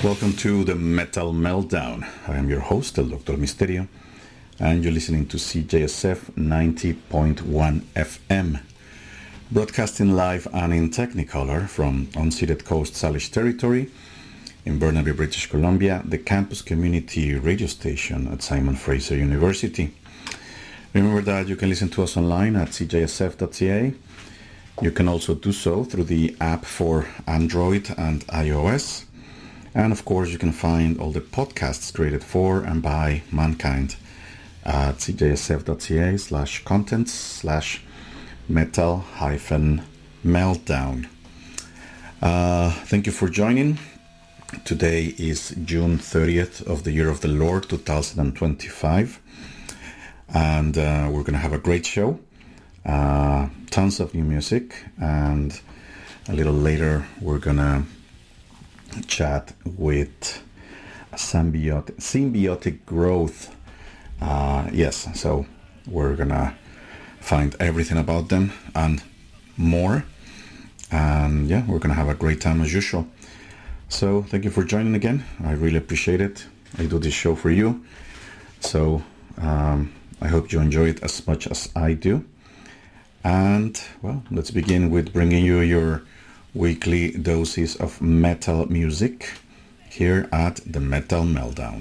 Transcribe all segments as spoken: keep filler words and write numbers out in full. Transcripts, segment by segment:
Welcome to the Metal Meltdown. I am your host, El Doctor Misterio, and you're listening to C J S F ninety point one F M, broadcasting live and in Technicolor from unceded Coast Salish territory in Burnaby, British Columbia, the campus community radio station at Simon Fraser University. Remember that you can listen to us online at c j s f dot c a. You can also do so through the app for Android and iOS. And of course, you can find all the podcasts created for and by mankind at c j s f dot c a slash contents slash metal hyphen meltdown. Uh, thank you for joining. Today is June thirtieth of the year of the Lord, two thousand twenty-five. And uh, we're going to have a great show. Uh, tons of new music. And a little later, we're going to chat with symbiotic, symbiotic growth. Uh, yes, so we're gonna find everything about them and more. And yeah, we're gonna have a great time as usual. So thank you for joining again. I really appreciate it. I do this show for you. So um, I hope you enjoy it as much as I do. And well, let's begin with bringing you your weekly doses of metal music here at the Metal Meltdown.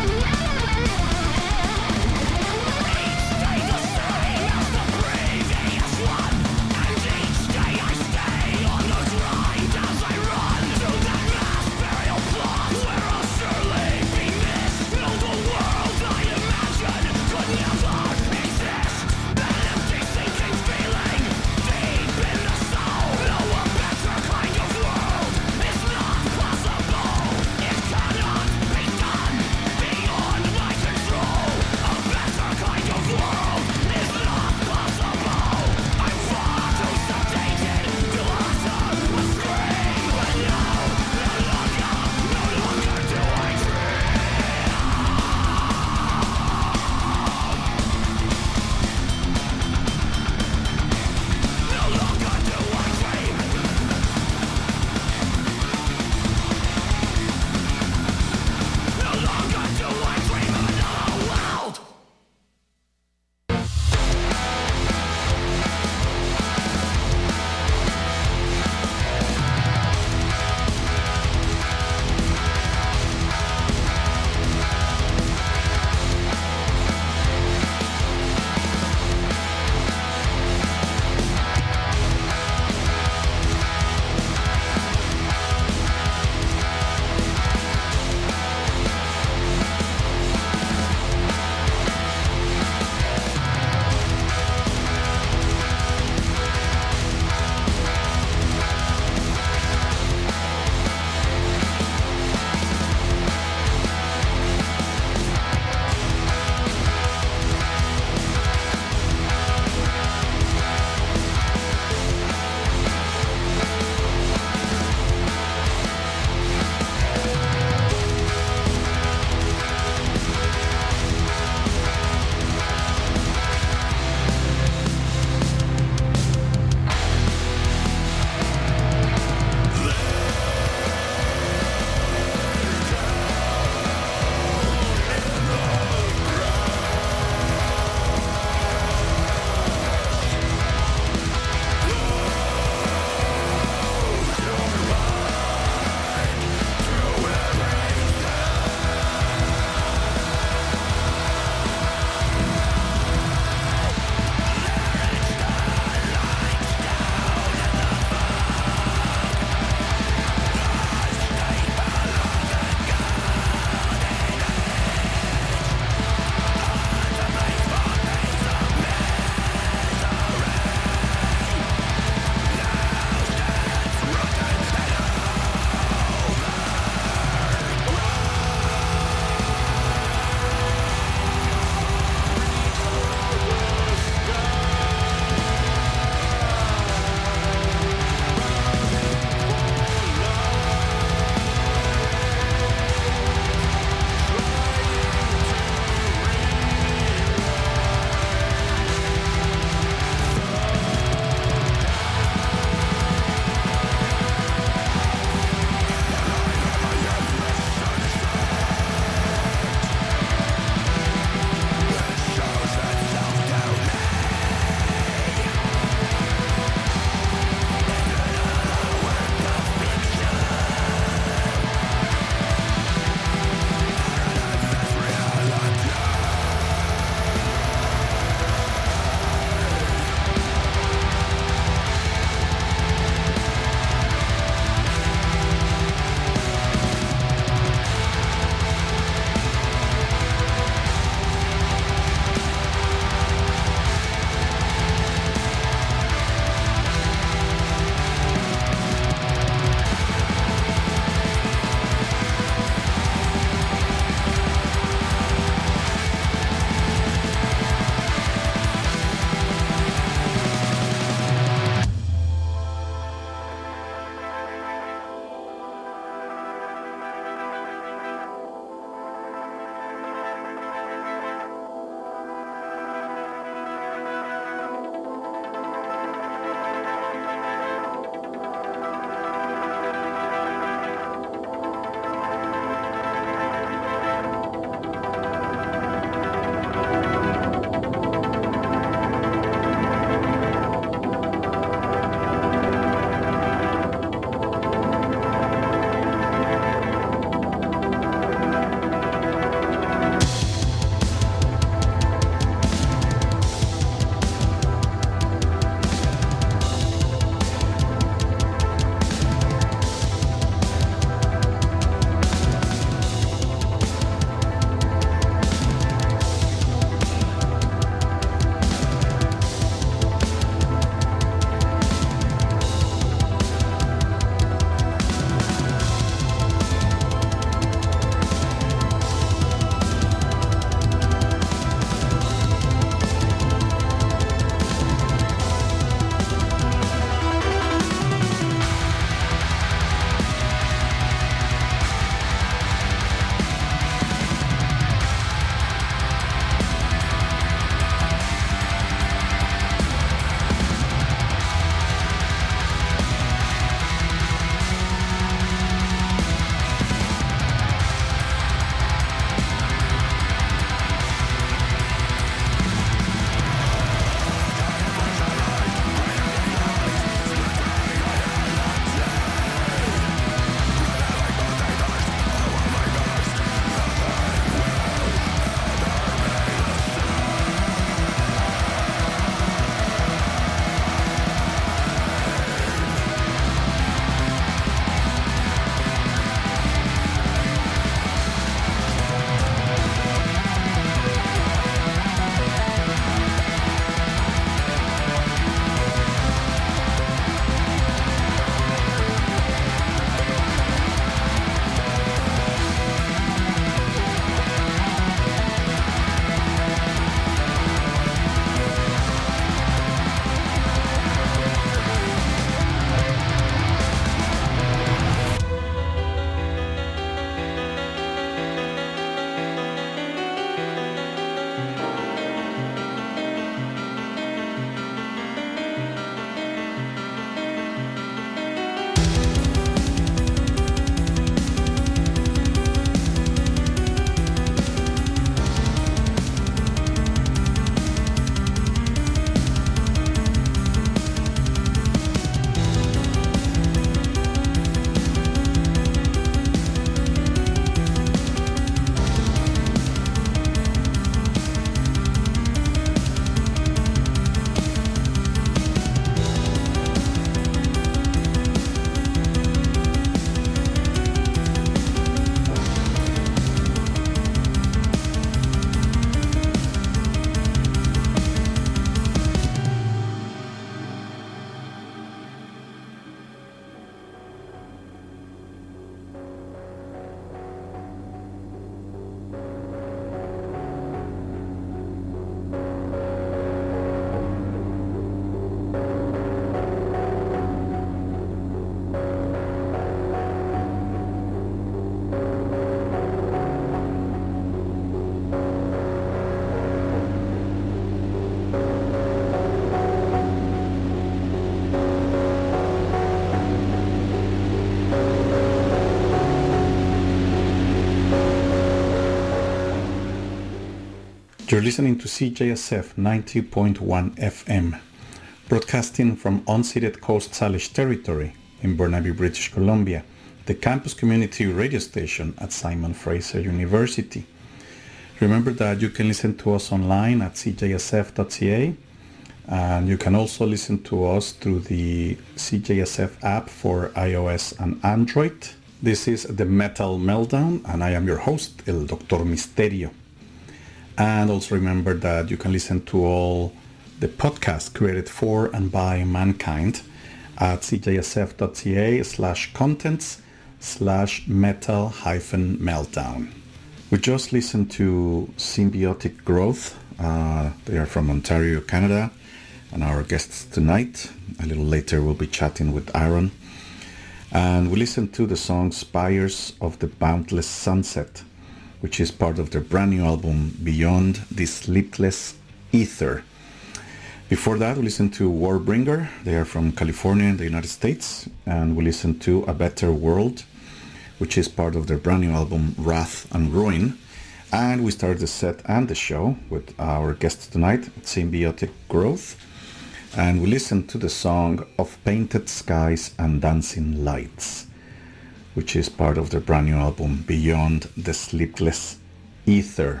You're listening to C J S F ninety point one F M, broadcasting from unceded Coast Salish territory in Burnaby, British Columbia, the campus community radio station at Simon Fraser University. Remember that you can listen to us online at c j s f dot c a, and you can also listen to us through the C J S F app for iOS and Android. This is the Metal Meltdown, and I am your host, El Doctor Misterio. And also remember that you can listen to all the podcasts created for and by mankind at c j s f dot c a slash contents slash metal hyphen meltdown. We just listened to Symbiotic Growth. Uh, they are from Ontario, Canada, and our guests tonight. A little later we'll be chatting with Aaron. And we listened to the song Spires of the Boundless Sunset, which is part of their brand new album Beyond the Sleepless Ether. Before that, we listened to Warbringer. They are from California in the United States. And we listened to A Better World, which is part of their brand new album Wrath and Ruin. And we started the set and the show with our guests tonight, Symbiotic Growth. And we listened to the song Of Painted Skies and Dancing Lights, which is part of their brand new album Beyond the Sleepless Ether.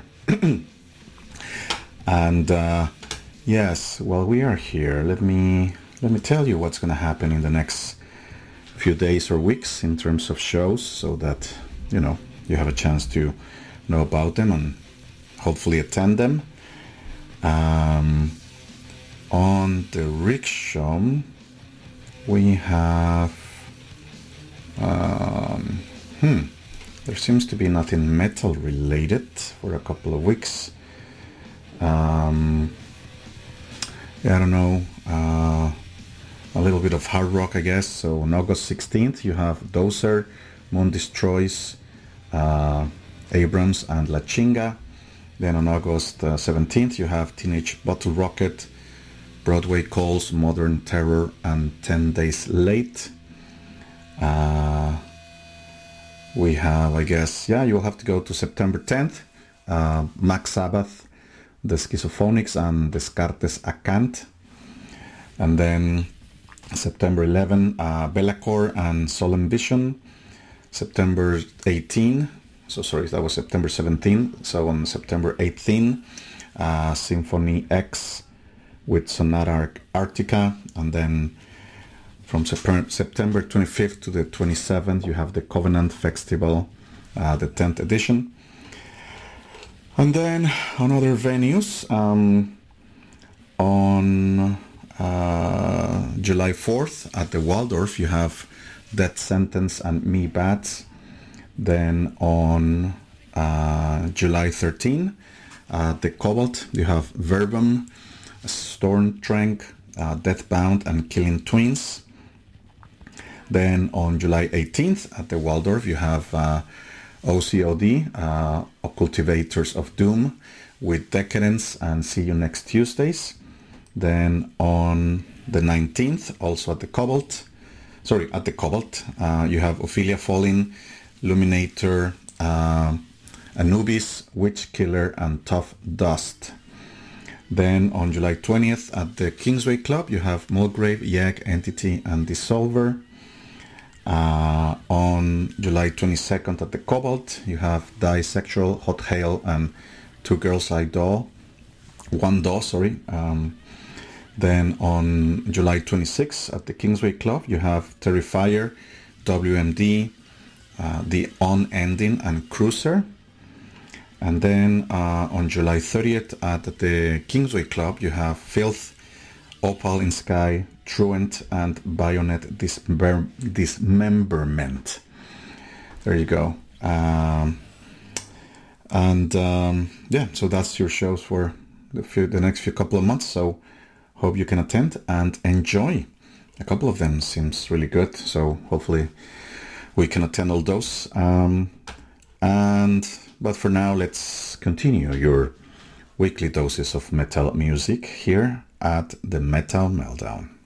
And uh, yes, while we are here, let me let me tell you what's going to happen in the next few days or weeks in terms of shows, so that you know you have a chance to know about them and hopefully attend them. Um, on the Rickshaw, we have um, hmm, there seems to be nothing metal related for a couple of weeks. Um, yeah, I don't know. Uh, a little bit of hard rock, I guess. So on August sixteenth, you have Dozer, Moon Destroys, uh, Abrams, and La Chinga. Then on August uh, seventeenth, you have Teenage Bottle Rocket, Broadway Calls, Modern Terror, and ten days Late. Uh, we have, I guess, yeah, you'll have to go to September tenth, uh, Max Sabbath, The Schizophonics, and Descartes Acant. And then September eleventh, uh, Bellacore and Solemn Vision. September eighteenth, so sorry, that was September seventeenth. So on September eighteenth, uh, Symphony X with Sonata Arctica. And then from September twenty-fifth to the twenty-seventh, you have the Covenant Festival, uh, the tenth edition. And then on other venues, um, on uh, July fourth at the Waldorf, you have Death Sentence and Me Bats. Then on uh, July thirteenth, at the Cobalt, you have Verbum, Stormtrank, uh, Deathbound, and Killing Twins. Then on July eighteenth at the Waldorf, you have uh, O C O D, uh, Occultivators of Doom, with Decadence and See You Next Tuesdays. Then on the nineteenth, also at the Cobalt, sorry, at the Cobalt, uh, you have Ophelia Falling, Luminator, uh, Anubis, Witch Killer, and Tough Dust. Then on July twentieth at the Kingsway Club, you have Mulgrave, Yag, Entity, and Dissolver. Uh, on July twenty-second at the Cobalt, you have Disexual, Hot Hail, and Two Girls I Daw, One Daw, sorry. Um, then on July twenty-sixth at the Kingsway Club, you have Terrifier, W M D, uh, The Unending, and Cruiser. And then uh, on July thirtieth at the Kingsway Club, you have Filth, Opal in Sky, Truant, and Bayonet Dismember- Dismemberment. There you go. Um, and um, yeah, so that's your shows for the, few, the next few couple of months. So hope you can attend and enjoy. A couple of them seems really good. So hopefully we can attend all those. Um, and but for now, let's continue your weekly doses of metal music here at the Metal Meltdown.